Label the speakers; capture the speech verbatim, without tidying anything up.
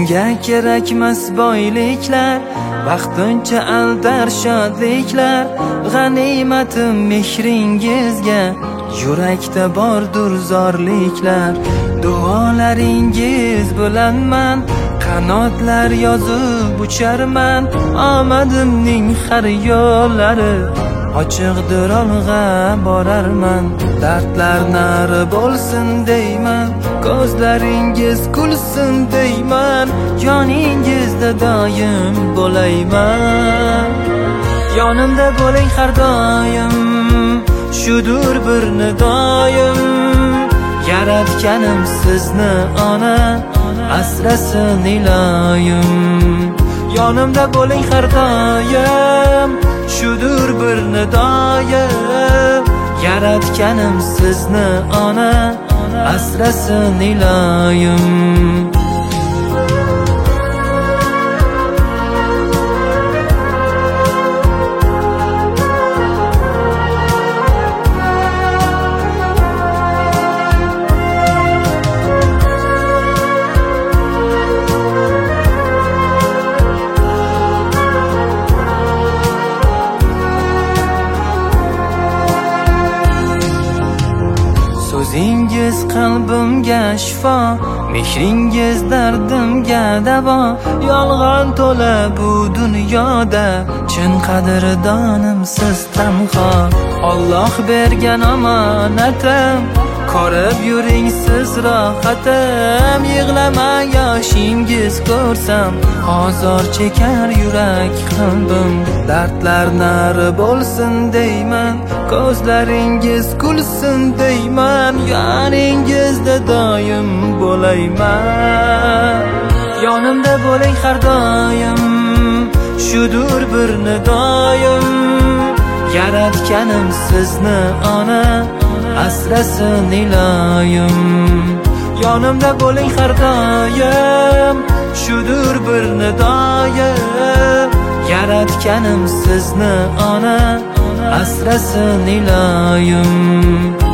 Speaker 1: Menga kerakmas boyliklar, vaqtincha aldar shodliklar. G'animatim mehringizga, yurakda bordur zorliklar. Duolaringiz bilan man qanotlar yozib ucharman. Omadimning har yo'llari ochiqdir, olg'a borarman. Dardlar nari bo'lsin deyman, ko'zlaringiz kulsin deyman. Yoningizda doim bo'layman. Yonimda bo'ling har doim, shudur bir nidoyim. Yaratganim sizni ona, asrasin iloyim. Yonimda bo'ling har doim, shudur bir nidoyim. Yaratganim sizni ona, asrasin iloyim. So'zingiz qalbimga shifo, mehringiz dardimga davo. Yolg'on to'la bu dunyoda, chin qadrdonim siz tanho. Alloh bergan omonatim, ko'rib yuring siz rohatim. Yig'lamang yoshingiz ko'rsam, ozor chekar yurak qalbim. Dardlar nari bo'lsin deyman, ko'zlaringiz kulsin deyman. Yoningizda doim bo'layman. Yonimda bo'ling har doim, shudur bir nidoyim. Yaratganim sizni ona, asrasin iloyim. Yonimda bo'ling har doim, shudur bir nidoyim. Yaratganim sizni ona, asrasin iloyim.